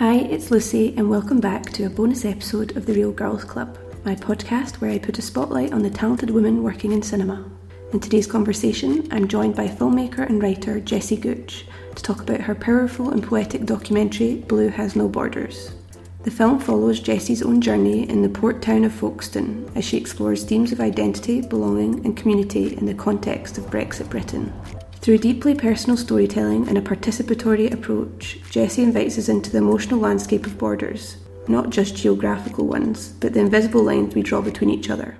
Hi, it's Lucy, and welcome back to a bonus episode of The Real Girls Club, my podcast where I put a spotlight on the talented women working in cinema. In today's conversation, I'm joined by filmmaker and writer Jessie Gooch to talk about her powerful and poetic documentary, Blue Has No Borders. The film follows Jessie's own journey in the port town of Folkestone as she explores themes of identity, belonging and community in the context of Brexit Britain. Through deeply personal storytelling and a participatory approach, Jessie invites us into the emotional landscape of borders, not just geographical ones, but the invisible lines we draw between each other.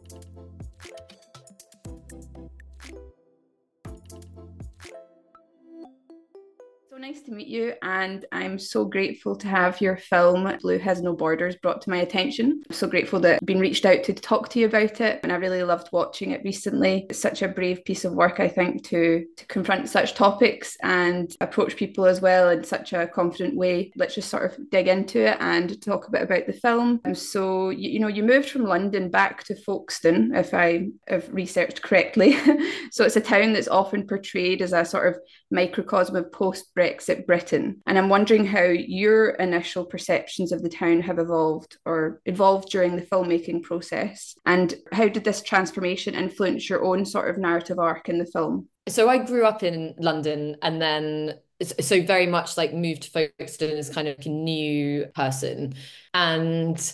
Nice to meet you, and I'm so grateful to have your film Blue Has No Borders brought to my attention. I'm so grateful that I've been reached out to talk to you about it, and I really loved watching it recently. It's such a brave piece of work, I think, to confront such topics and approach people as well in such a confident way. Let's just sort of dig into it and talk a bit about the film. So you moved from London back to Folkestone, if I have researched correctly. So it's a town that's often portrayed as a sort of microcosm of post-Brexit Britain. And I'm wondering how your initial perceptions of the town have evolved during the filmmaking process. And how did this transformation influence your own sort of narrative arc in the film? So I grew up in London and then so very much like moved to Folkestone as kind of a new person. And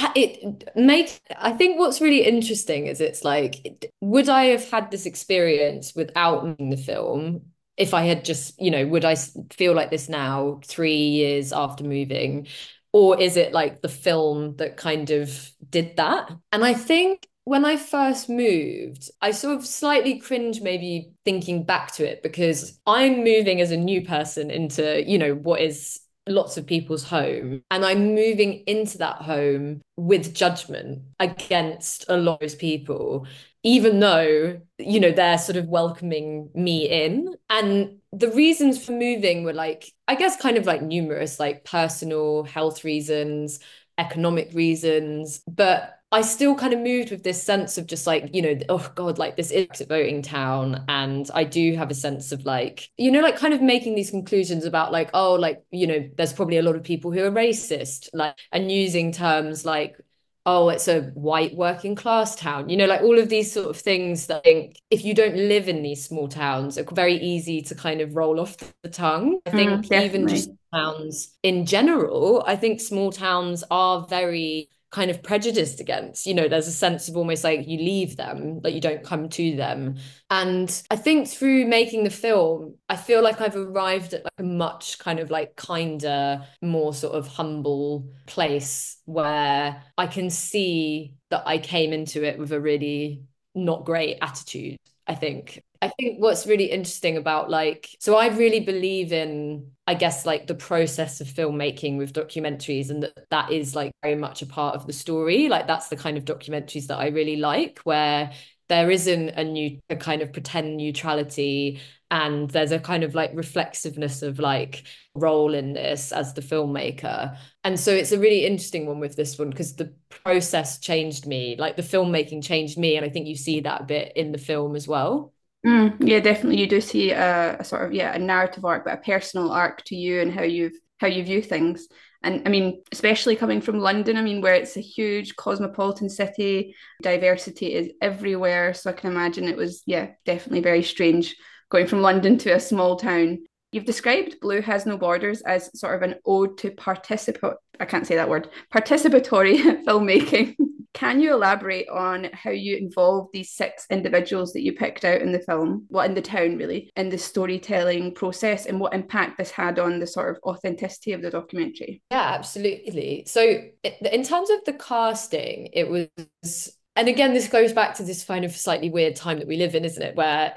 it made, I think what's really interesting is it's like, would I have had this experience without making the film? If I had just, would I feel like this now, 3 years after moving? Or is it like the film that kind of did that? And I think when I first moved, I sort of slightly cringe maybe thinking back to it because I'm moving as a new person into, what is lots of people's home. And I'm moving into that home with judgment against a lot of those people, even though, they're sort of welcoming me in. And the reasons for moving were like, I guess kind of like numerous, like personal health reasons, economic reasons, but I still kind of moved with this sense of just like, oh God, like this is a voting town. And I do have a sense of like, like kind of making these conclusions about like, oh, like, there's probably a lot of people who are racist, like, and using terms like, oh, it's a white working class town, like all of these sort of things that I think if you don't live in these small towns, it's very easy to kind of roll off the tongue. I think even just towns in general, I think small towns are very kind of prejudiced against, there's a sense of almost like you leave them, like you don't come to them. And I think through making the film, I feel like I've arrived at like a much kind of like kinder, more sort of humble place where I can see that I came into it with a really not great attitude, I think. I think what's really interesting about so I really believe in, I guess, like the process of filmmaking with documentaries, and that is like very much a part of the story. Like that's the kind of documentaries that I really like, where there isn't a kind of pretend neutrality, and there's a kind of like reflexiveness of like role in this as the filmmaker. And so it's a really interesting one with this one because the process changed me, like the filmmaking changed me, and I think you see that a bit in the film as well. Yeah, definitely. You do see a sort of a narrative arc, but a personal arc to you and how you view things. And I mean, especially coming from London, I mean, where it's a huge cosmopolitan city, diversity is everywhere. So I can imagine it was, definitely very strange going from London to a small town. You've described Blue Has No Borders as sort of an ode to I can't say that word, participatory filmmaking. Can you elaborate on how you involved these 6 individuals that you picked out in the film, well, in the town really, in the storytelling process, and what impact this had on the sort of authenticity of the documentary? Yeah, absolutely. So in terms of the casting, it was, and again, this goes back to this kind of slightly weird time that we live in, isn't it? Where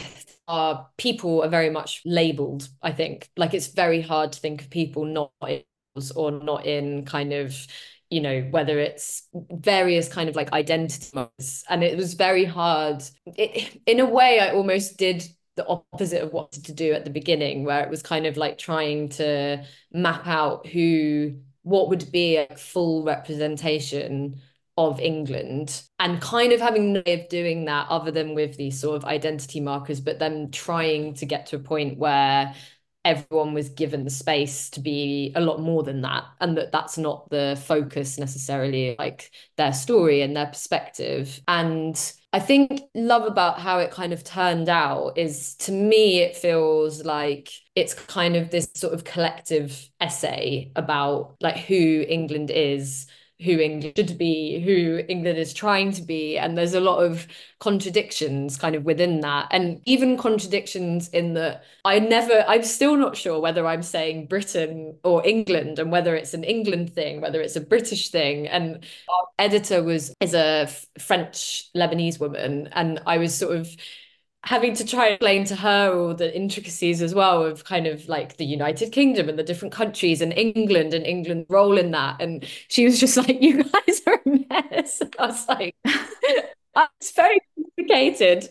our people are very much labeled, I think. Like it's very hard to think of people not in or not in kind of, whether it's various kind of like identity modes. And it was very hard. In a way, I almost did the opposite of what to do at the beginning, where it was kind of like trying to map out what would be a full representation of England, and kind of having no way of doing that other than with these sort of identity markers, but then trying to get to a point where everyone was given the space to be a lot more than that, and that that's not the focus necessarily, like their story and their perspective. And I think love about how it kind of turned out is, to me, it feels like it's kind of this sort of collective essay about like who England is, who England should be, who England is trying to be. And there's a lot of contradictions kind of within that. And even contradictions in that I'm still not sure whether I'm saying Britain or England, and whether it's an England thing, whether it's a British thing. And our editor is a French Lebanese woman. And I was sort of having to try and explain to her all the intricacies as well of kind of like the United Kingdom and the different countries and England's role in that. And she was just like, you guys are a mess. I was like, it's very complicated.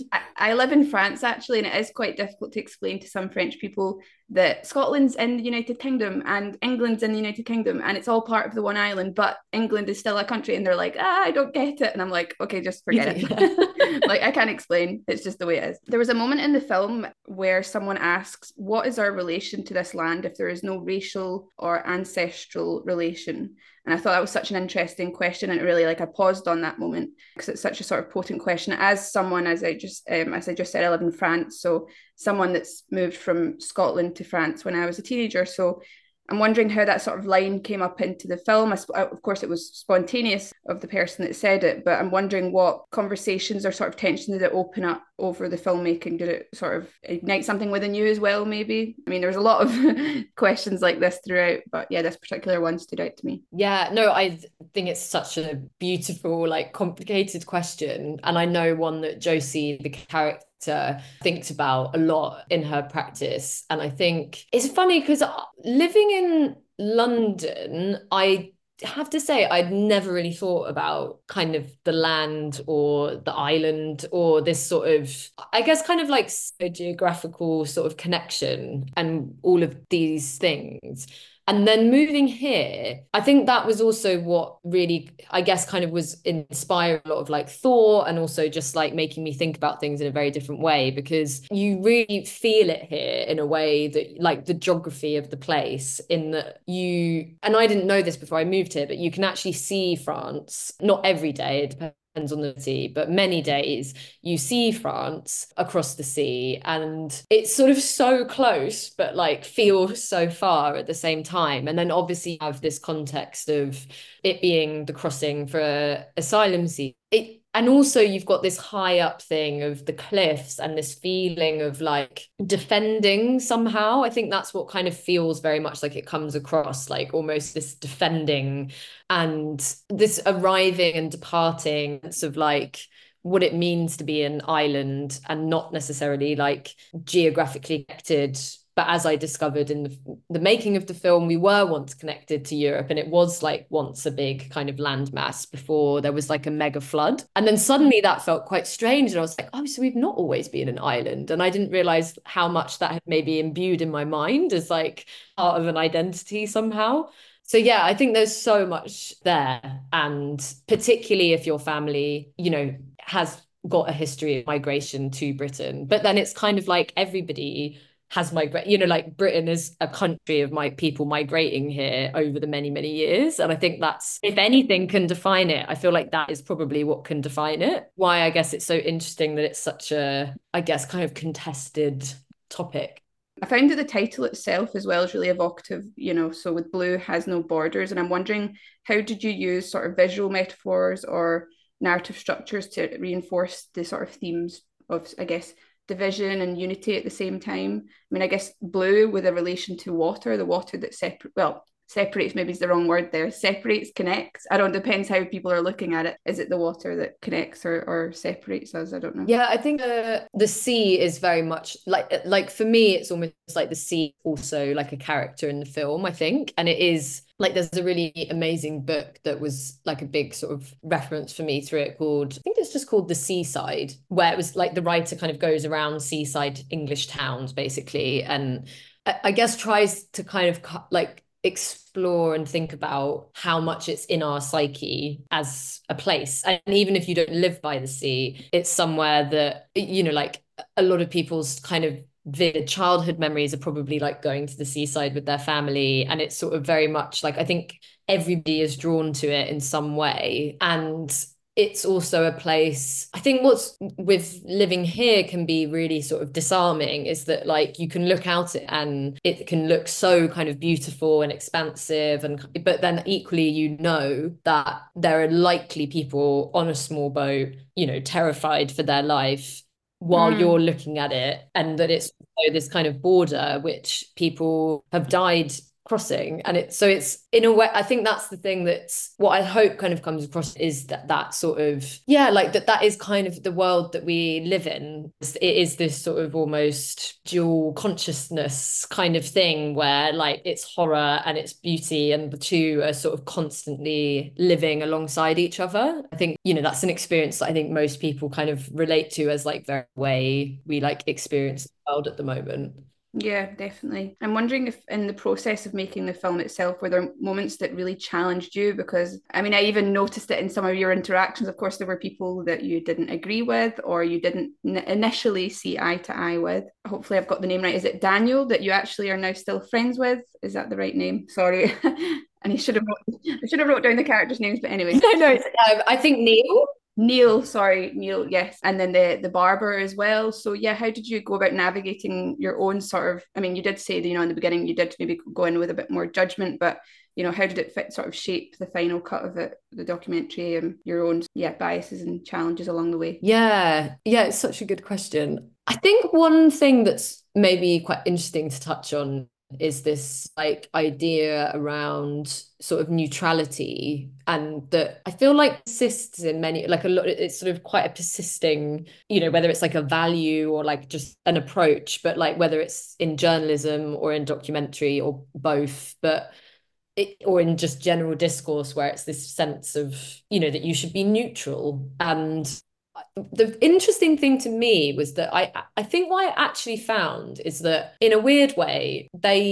I live in France actually, and it is quite difficult to explain to some French people that Scotland's in the United Kingdom and England's in the United Kingdom, and it's all part of the one island, but England is still a country, and they're like, I don't get it. And I'm like, okay, just forget it. Like, I can't explain. It's just the way it is. There was a moment in the film where someone asks, what is our relation to this land if there is no racial or ancestral relation? And I thought that was such an interesting question, and really, like, I paused on that moment because it's such a sort of potent question. As someone, as I just said, I live in France, so someone that's moved from Scotland to France when I was a teenager. So I'm wondering how that sort of line came up into the film. Of course, it was spontaneous of the person that said it, but I'm wondering what conversations or sort of tension did it open up over the filmmaking? Did it sort of ignite something within you as well, maybe? I mean, there was a lot of questions like this throughout, but yeah, this particular one stood out to me. Yeah, no, I think it's such a beautiful, like, complicated question. And I know one that Josie, the character, thinks about a lot in her practice. And I think it's funny because living in London, I have to say I'd never really thought about kind of the land or the island or this sort of, I guess, kind of like geographical sort of connection and all of these things. And then moving here, I think that was also what really, I guess, kind of was inspiring a lot of like thought, and also just like making me think about things in a very different way, because you really feel it here in a way that, like, the geography of the place, in that and I didn't know this before I moved here, but you can actually see France, not every day, it depends on the city, but many days you see France across the sea, and it's sort of so close but like feels so far at the same time. And then obviously you have this context of it being the crossing for asylum seekers. And also you've got this high up thing of the cliffs and this feeling of like defending somehow. I think that's what kind of feels very much like it comes across, like almost this defending and this arriving and departing of like what it means to be an island and not necessarily like geographically connected. But as I discovered in the making of the film, we were once connected to Europe, and it was like once a big kind of landmass before there was like a mega flood. And then suddenly that felt quite strange. And I was like, oh, so we've not always been an island. And I didn't realize how much that had maybe imbued in my mind as like part of an identity somehow. So yeah, I think there's so much there. And particularly if your family, has got a history of migration to Britain, but then it's kind of like everybody has migrated, like Britain is a country of people migrating here over the many, many years. And I think that's, if anything can define it, I feel like that is probably what can define it. Why I guess it's so interesting that it's such a, I guess, kind of contested topic. I found that the title itself as well is really evocative, so with Blue Has No Borders. And I'm wondering, how did you use sort of visual metaphors or narrative structures to reinforce the sort of themes of, I guess, division and unity at the same time? I mean, I guess blue with a relation to water, the water that separates, maybe is the wrong word there, separates, connects. I don't know, depends how people are looking at it. Is it the water that connects or separates us? I don't know. Yeah, I think the sea is very much like for me, it's almost like the sea also like a character in the film, I think. And it is like, there's a really amazing book that was like a big sort of reference for me through it called, I think it's just called The Seaside, where it was like the writer kind of goes around seaside English towns basically, and I guess tries to kind of like explore and think about how much it's in our psyche as a place. And even if you don't live by the sea, it's somewhere that, like a lot of people's kind of the childhood memories are probably like going to the seaside with their family. And it's sort of very much like, I think everybody is drawn to it in some way. And it's also a place, I think what's with living here can be really sort of disarming is that like you can look out it and it can look so kind of beautiful and expansive, and but then equally you know that there are likely people on a small boat, you know, terrified for their life while you're looking at it, and that it's this kind of border which people have died crossing. And it's in a way, I think that's the thing, that's what I hope kind of comes across, is that sort of, yeah, like that is kind of the world that we live in. It is this sort of almost dual consciousness kind of thing where like it's horror and it's beauty, and the two are sort of constantly living alongside each other. I think, you know, that's an experience that I think most people kind of relate to as like the way we like experience the world at the moment. Yeah, definitely. I'm wondering if in the process of making the film itself, were there moments that really challenged you? Because I mean, I even noticed it in some of your interactions. Of course, there were people that you didn't agree with or you didn't initially see eye to eye with. Hopefully, I've got the name right. Is it Daniel that you actually are now still friends with? Is that the right name? Sorry. And I should have wrote down the characters' names, but anyway. No, I think Neil. Neil, sorry, Neil, yes. And then the barber as well. So yeah, how did you go about navigating your own sort of, I mean, you did say that, you know, in the beginning you did maybe go in with a bit more judgment, but you know, how did it fit sort of shape the final cut of it, the documentary, and your own, yeah, biases and challenges along the way? Yeah, it's such a good question. I think one thing that's maybe quite interesting to touch on is this like idea around sort of neutrality, and that I feel like persists in many, like a lot, it's sort of quite a persisting, you know, whether it's like a value or like just an approach, but like whether it's in journalism or in documentary or both, but or in just general discourse where it's this sense of, you know, that you should be neutral. And the interesting thing to me was that I think what I actually found is that in a weird way,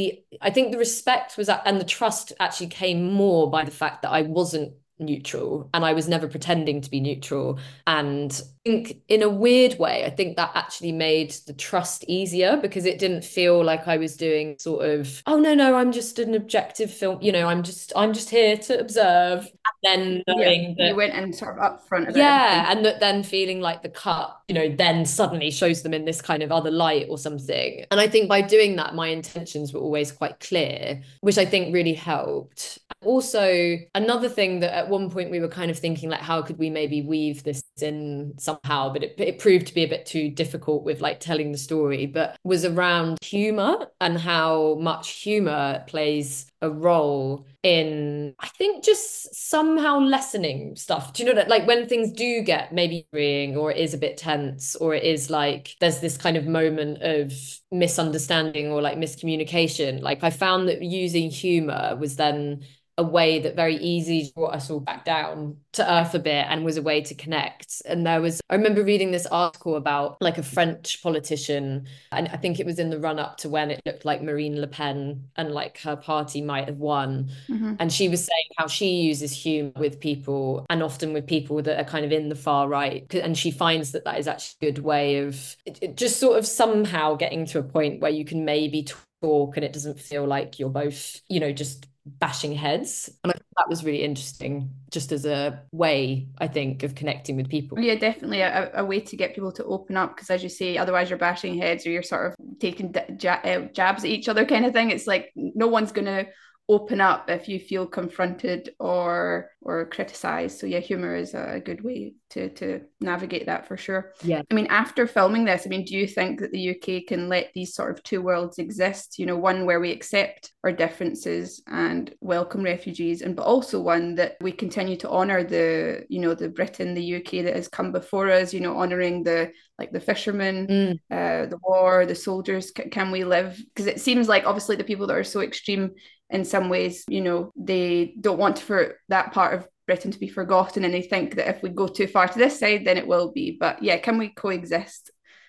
I think the respect was and the trust actually came more by the fact that I wasn't neutral and I was never pretending to be neutral. And I think in a weird way, I think that actually made the trust easier, because it didn't feel like I was doing sort of, oh no, I'm just an objective film, you know, I'm just here to observe. And then Yeah, knowing you that, went in sort of upfront about yeah, everything. and that then feeling like the cut, you know, then suddenly shows them in this kind of other light or something. And I think by doing that, my intentions were always quite clear, which I think really helped. Also, another thing that at one point we were kind of thinking, like, how could we maybe weave this in somehow, but it proved to be a bit too difficult with like telling the story, but was around humor and how much humor plays a role in, I think, just somehow lessening stuff. Do you know that, like, when things do get maybe worrying, or it is a bit tense, or it is like there's this kind of moment of misunderstanding or like miscommunication, like I found that using humor was then a way that very easily brought us all back down to earth a bit, and was a way to connect. And I remember reading this article about like a French politician, and I think it was in the run up to when it looked like Marine Le Pen and like her party might have won. Mm-hmm. And she was saying how she uses humor with people, and often with people that are kind of in the far right. And she finds that that is actually a good way of just sort of somehow getting to a point where you can maybe talk and it doesn't feel like you're both, you know, just bashing heads. And I thought that was really interesting, just as a way, I think, of connecting with people. Yeah, definitely a way to get people to open up, because as you say, otherwise you're bashing heads or you're sort of taking jabs at each other kind of thing. It's like no one's going to open up if you feel confronted or criticized. So yeah, humor is a good way to navigate that for sure. Yeah. I mean, after filming this, I mean, do you think that the UK can let these sort of two worlds exist? You know, one where we accept our differences and welcome refugees, and but also one that we continue to honour the, you know, the Britain, the UK that has come before us, you know, honouring the fishermen, the war, the soldiers. Can we live? Because it seems like obviously the people that are so extreme in some ways, you know, they don't want for that part of Britain to be forgotten, and they think that if we go too far to this side, then it will be. But yeah, can we coexist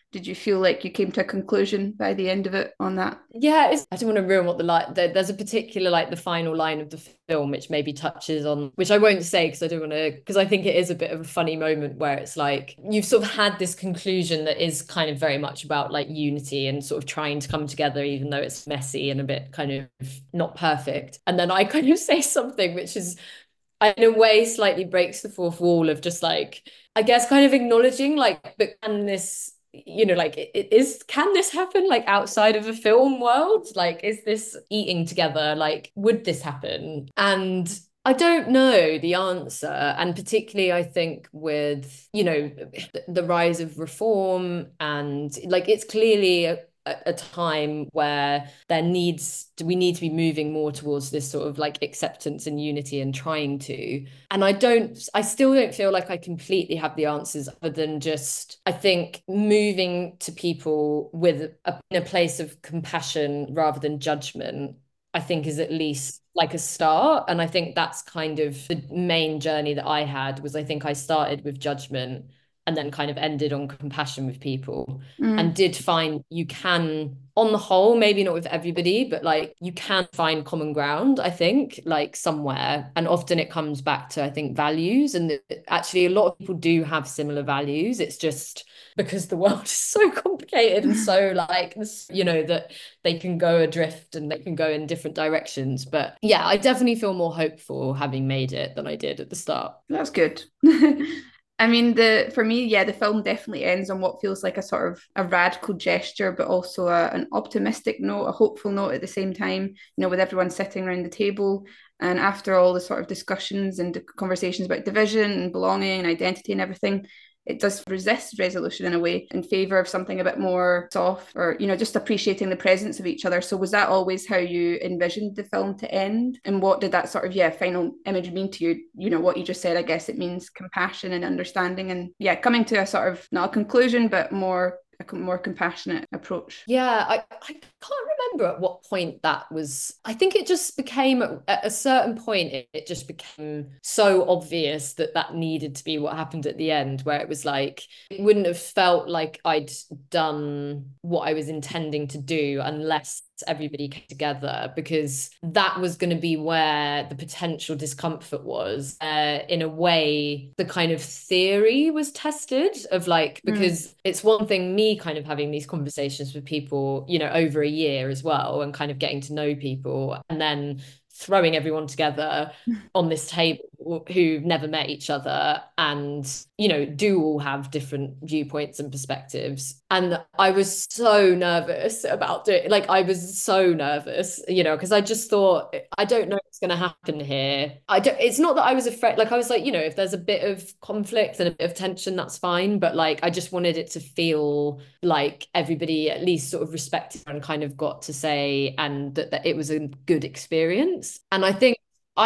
Did you feel like you came to a conclusion by the end of it on that? Yeah, I don't want to ruin what there's a particular like the final line of the film which maybe touches on, which I won't say because I don't want to, because I think it is a bit of a funny moment where it's like you've sort of had this conclusion that is kind of very much about like unity and sort of trying to come together even though it's messy and a bit kind of not perfect. And then I kind of say something which is in a way slightly breaks the fourth wall of just like, I guess kind of acknowledging like, but can this, like it is, can this happen like outside of a film world? Like, is this eating together? Like, would this happen? And I don't know the answer. And particularly, I think with, the rise of reform and like it's clearly a time where we need to be moving more towards this sort of like acceptance and unity and trying to. And I still don't feel like I completely have the answers other than just, I think moving to people in a place of compassion rather than judgment, I think is at least like a start. And I think that's kind of the main journey that I had was I think I started with judgment and then kind of ended on compassion with people and did find you can, on the whole, maybe not with everybody, but like you can find common ground, I think, like somewhere. And often it comes back to, I think, values. And actually, a lot of people do have similar values. It's just because the world is so complicated and so like, that they can go adrift and they can go in different directions. But yeah, I definitely feel more hopeful having made it than I did at the start. That's good. I mean, for me, yeah, the film definitely ends on what feels like a sort of a radical gesture, but also an optimistic note, a hopeful note at the same time, with everyone sitting around the table. And after all the sort of discussions and conversations about division and belonging and identity and everything, it does resist resolution in a way in favor of something a bit more soft or, just appreciating the presence of each other. So was that always how you envisioned the film to end? And what did that sort of, final image mean to you? What you just said, I guess it means compassion and understanding and, coming to a sort of, not a conclusion, but a more compassionate approach. Yeah, I can't remember at what point that was. I think it just became at a certain point, it just became so obvious that needed to be what happened at the end, where it was like, it wouldn't have felt like I'd done what I was intending to do unless everybody came together, because that was going to be where the potential discomfort was. In a way, the kind of theory was tested of like, because it's one thing me kind of having these conversations with people, over a year as well, and kind of getting to know people, and then throwing everyone together on this table who've never met each other and, do all have different viewpoints and perspectives. And I was so nervous about doing, like, I was so nervous, because I just thought, I don't know what's going to happen here. It's not that I was afraid, like, I was like, if there's a bit of conflict and a bit of tension, that's fine. But like, I just wanted it to feel like everybody at least sort of respected and kind of got to say, and that it was a good experience. And I think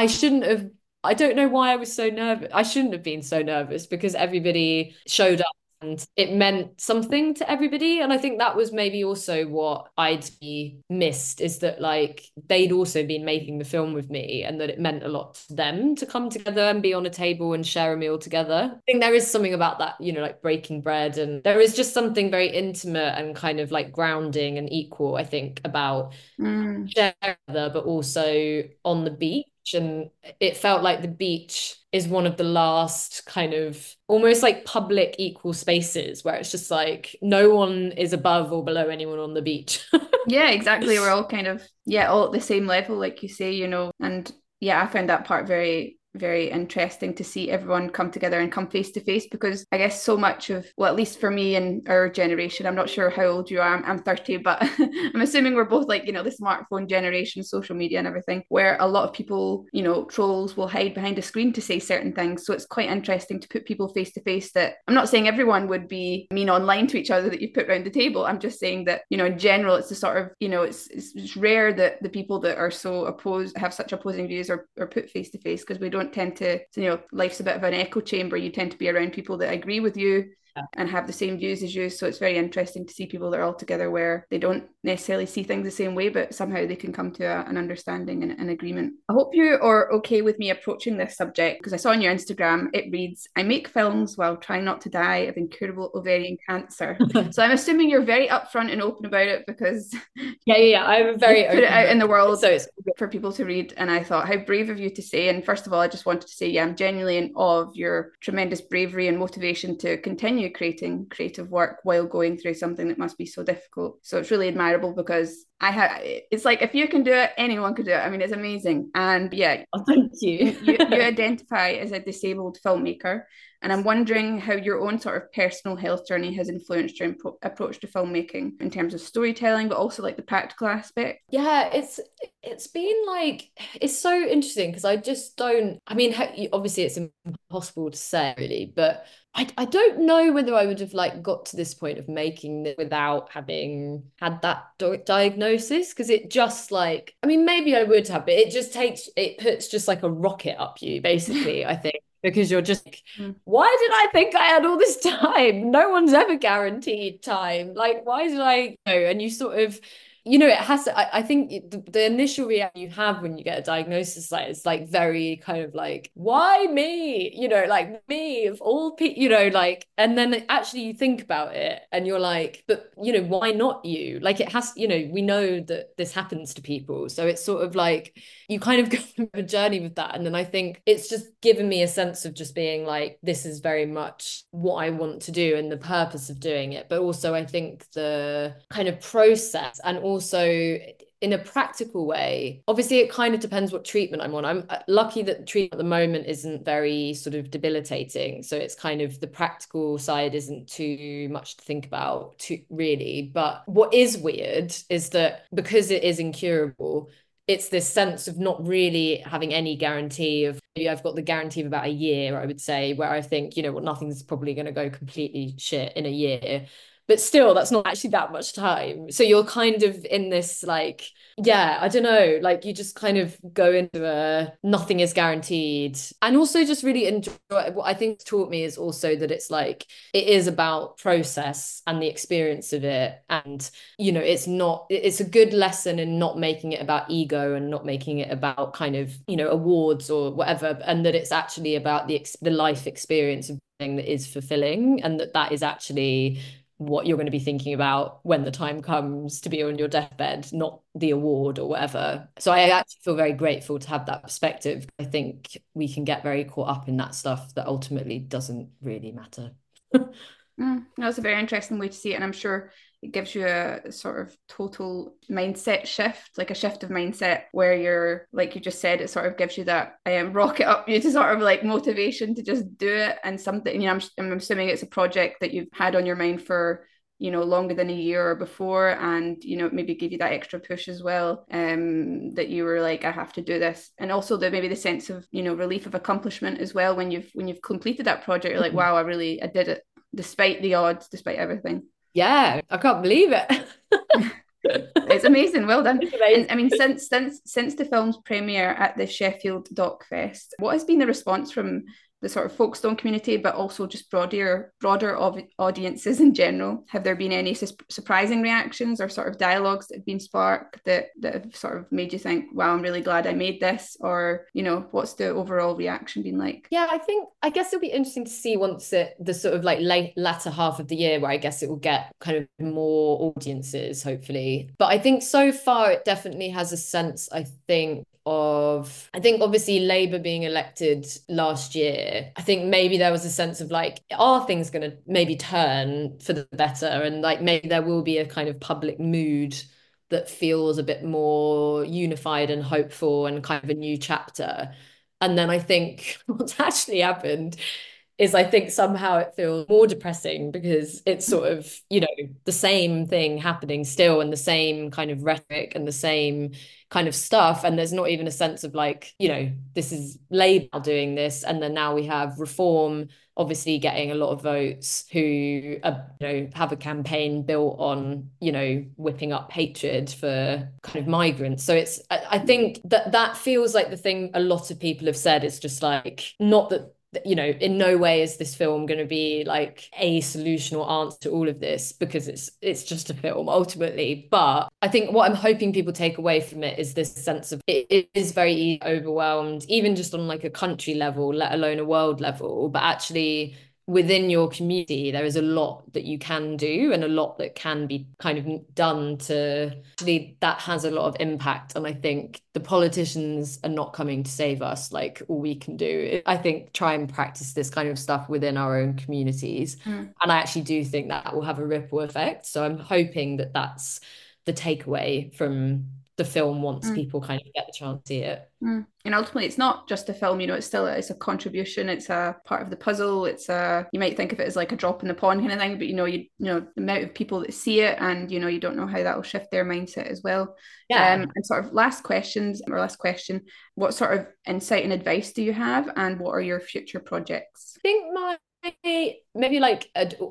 I don't know why I was so nervous. I shouldn't have been so nervous because everybody showed up and it meant something to everybody. And I think that was maybe also what I'd be missed, is that like they'd also been making the film with me and that it meant a lot to them to come together and be on a table and share a meal together. I think there is something about that, like breaking bread, and there is just something very intimate and kind of like grounding and equal, I think, about sharing together, but also on the beach. And it felt like the beach is one of the last kind of almost like public equal spaces where it's just like no one is above or below anyone on the beach. Yeah, exactly. We're all kind of, all at the same level, like you say, and I found that part very, very interesting to see everyone come together and come face to face, because I guess so much of, well, at least for me and our generation, I'm not sure how old you are, I'm 30, but I'm assuming we're both like, the smartphone generation, social media and everything, where a lot of people, trolls will hide behind a screen to say certain things. So it's quite interesting to put people face to face that, I'm not saying everyone would be mean online to each other that you put around the table. I'm just saying that, in general, it's the sort of, it's rare that the people that are so opposed, have such opposing views are put face to face, because we don't tend to, life's a bit of an echo chamber. You tend to be around people that agree with you and have the same views as you. So it's very interesting to see people that are all together where they don't necessarily see things the same way, but somehow they can come to an understanding and an agreement. I hope you are okay with me approaching this subject, because I saw on your Instagram it reads, "I make films while trying not to die of incurable ovarian cancer." So I'm assuming you're very upfront and open about it, because yeah. I'm very put it out in the world so it's for people to read. And I thought, how brave of you to say. And first of all, I just wanted to say, yeah, I'm genuinely in awe of your tremendous bravery and motivation to continue creating creative work while going through something that must be so difficult. So it's really admirable, because it's like, if you can do it, anyone could do it. I mean, it's amazing. And yeah, thank you. you identify as a disabled filmmaker, and I'm wondering how your own sort of personal health journey has influenced your approach to filmmaking in terms of storytelling, but also like the practical aspect. Yeah, it's been like, it's so interesting because I just don't, I mean, obviously it's impossible to say really, but I don't know whether I would have like got to this point of making this without having had that diagnosis, because it just like, I mean, maybe I would have, but it puts just like a rocket up you, basically, I think. Because you're just like, why did I think I had all this time? No one's ever guaranteed time. Like, why did I know? And you sort of, it has to, I think the initial reaction you have when you get a diagnosis, like, it's like very kind of like, why me? Like, me of all people, like, and then actually you think about it and you're like, but why not you? Like, it has, we know that this happens to people. So it's sort of like, you kind of go through a journey with that. And then I think it's just given me a sense of just being like, this is very much what I want to do and the purpose of doing it. But also I think the kind of process, and also in a practical way, obviously it kind of depends what treatment I'm on. I'm lucky that the treatment at the moment isn't very sort of debilitating. So it's kind of, the practical side isn't too much to think about really. But what is weird is that because it is incurable, it's this sense of not really having any guarantee of, I've got the guarantee of about a year, I would say, where I think, nothing's probably going to go completely shit in a year. But still, that's not actually that much time. So you're kind of in this like, yeah, I don't know, like you just kind of go into a nothing is guaranteed. And also just really enjoy what I think taught me is also that it's like, it is about process and the experience of it. And, it's a good lesson in not making it about ego and not making it about kind of, awards or whatever. And that it's actually about the life experience of thing that is fulfilling, and that is actually what you're going to be thinking about when the time comes to be on your deathbed, not the award or whatever. So I actually feel very grateful to have that perspective. I think we can get very caught up in that stuff that ultimately doesn't really matter. That's a very interesting way to see it, and I'm sure it gives you a sort of total mindset shift, like a shift of mindset, where you're, like you just said, it sort of gives you that rocket up you to sort of like motivation to just do it. And something, I'm assuming it's a project that you've had on your mind for longer than a year or before, and maybe give you that extra push as well, that you were like, I have to do this. And also maybe the sense of relief of accomplishment as well, when you've completed that project, you're like, wow, I did it despite the odds, despite everything. Yeah, I can't believe it. It's amazing. Well done. And I mean, since the film's premiere at the Sheffield Doc Fest, what has been the response from the sort of Folkestone community, but also just broader audiences in general? Have there been any surprising reactions or sort of dialogues that have been sparked that have sort of made you think, wow, I'm really glad I made this? Or, what's the overall reaction been like? Yeah, I guess it'll be interesting to see once the sort of like latter half of the year, where I guess it will get kind of more audiences, hopefully. But I think so far it definitely has a sense, I think obviously Labour being elected last year, I think maybe there was a sense of like, are things going to maybe turn for the better? And like, maybe there will be a kind of public mood that feels a bit more unified and hopeful and kind of a new chapter. And then I think what's actually happened is, I think somehow it feels more depressing, because it's sort of, the same thing happening still, and the same kind of rhetoric and the same kind of stuff. And there's not even a sense of like, this is Labour doing this. And then now we have Reform obviously getting a lot of votes, who have a campaign built on, whipping up hatred for kind of migrants. So I think that feels like the thing a lot of people have said. It's just like, not that you know, in no way is this film going to be like a solution or answer to all of this, because it's just a film ultimately. But I think what I'm hoping people take away from it is this sense of it is very overwhelmed, even just on like a country level, let alone a world level. But actually, within your community, there is a lot that you can do and a lot that can be kind of done to actually, that has a lot of impact. And I think the politicians are not coming to save us. Like, all we can do, I think, try and practice this kind of stuff within our own communities. And I actually do think that will have a ripple effect. So I'm hoping that that's the takeaway from the film once people kind of get the chance to see it. And ultimately, it's not just a film, you know, it's a contribution, it's a part of the puzzle. You might think of it as like a drop in the pond kind of thing, but you know the amount of people that see it, and you know, you don't know how that will shift their mindset as well. And sort of last question, what sort of insight and advice do you have, and what are your future projects? I think my maybe like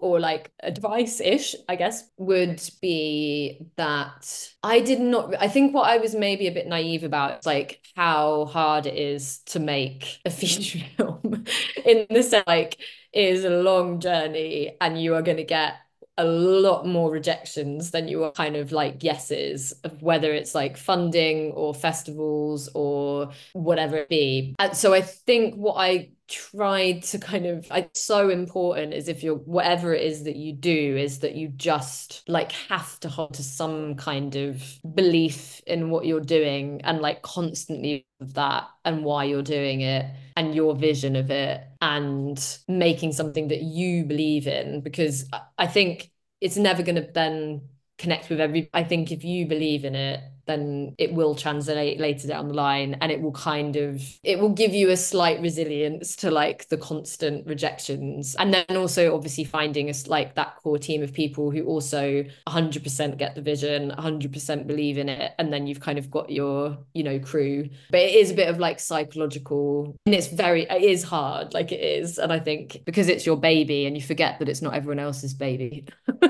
advice-ish, I guess, would be that I think what I was maybe a bit naive about is like how hard it is to make a feature film in the sense, like, it is a long journey and you are going to get a lot more rejections than you are kind of like yeses, of whether it's like funding or festivals or whatever it be. And so I think what I tried to kind of, it's so important is, if you're, whatever it is that you do, is that you just like have to hold to some kind of belief in what you're doing, and like constantly of that, and why you're doing it, and your vision of it, and making something that you believe in. Because I think it's never going to then connect with I think if you believe in it, then it will translate later down the line, and it will give you a slight resilience to like the constant rejections. And then also obviously finding like that core team of people who also 100% get the vision, 100% believe in it, and then you've kind of got your, you know, crew. But it is a bit of like psychological, and it is hard, like it is. And I think because it's your baby, and you forget that it's not everyone else's baby.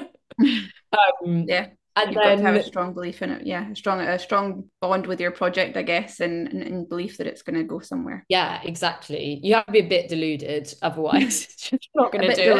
Yeah. And You've got to have a strong belief in it. Yeah, a strong bond with your project, I guess, and belief that it's going to go somewhere. Yeah, exactly. You have to be a bit deluded, otherwise it's just not going to do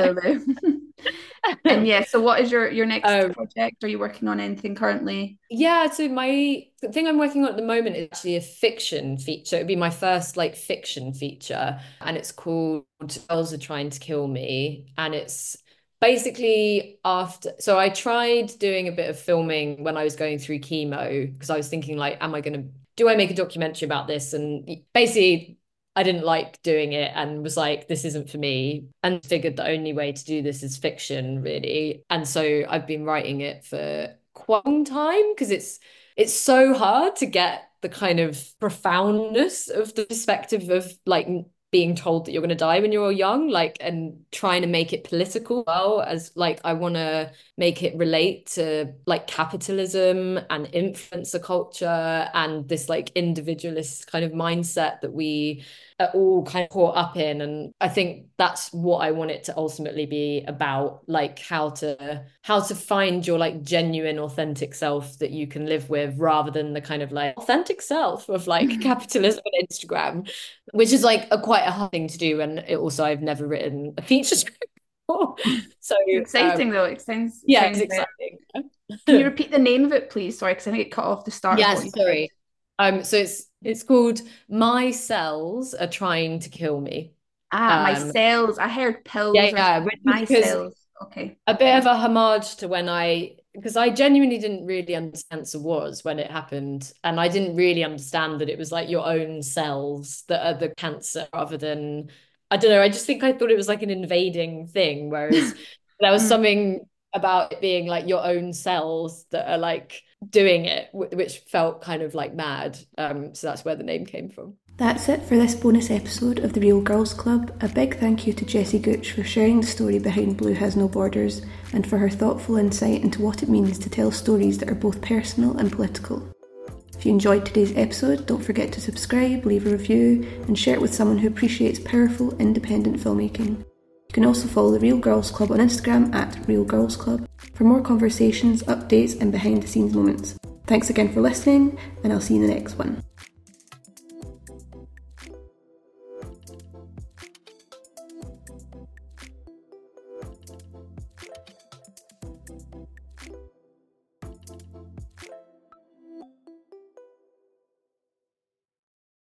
it. And yeah, so what is your next project? Are you working on anything currently? Yeah, so the thing I'm working on at the moment is actually a fiction feature. It'd be my first like fiction feature, and it's called Girls Are Trying to Kill Me, and it's basically so I tried doing a bit of filming when I was going through chemo, because I was thinking like, do I make a documentary about this? And basically I didn't like doing it, and was like, this isn't for me, and figured the only way to do this is fiction, really. And so I've been writing it for quite a long time, because it's so hard to get the kind of profoundness of the perspective of like being told that you're going to die when you're young, like, and trying to make it political well, as like I want to make it relate to like capitalism and influencer culture and this like individualist kind of mindset that we are all kind of caught up in. And I think that's what I want it to ultimately be about, like how to find your like genuine authentic self that you can live with, rather than the kind of like authentic self of like capitalism and Instagram, which is like quite a hard thing to do. And I've never written a feature script before. So it's exciting though. It sounds it's exciting. Can you repeat the name of it, please? Sorry, because I think it cut off the start. Yes, sorry. So it's called My Cells Are Trying to Kill Me. My cells. I heard pills. Yeah. My cells. Okay. A bit of a homage to because I genuinely didn't really understand cancer was when it happened. And I didn't really understand that it was like your own cells that are the cancer, rather than, I don't know, I just think I thought it was like an invading thing. Whereas there was something about it being like your own cells that are like doing it, which felt kind of like mad. So that's where the name came from. That's it for this bonus episode of The Real Girls Club. A big thank you to Jessie Gooch for sharing the story behind Blue Has No Borders, and for her thoughtful insight into what it means to tell stories that are both personal and political. If you enjoyed today's episode, don't forget to subscribe, leave a review, and share it with someone who appreciates powerful, independent filmmaking. You can also follow The Real Girls Club on Instagram at Real Girls Club for more conversations, updates, and behind the scenes moments. Thanks again for listening, and I'll see you in the next one.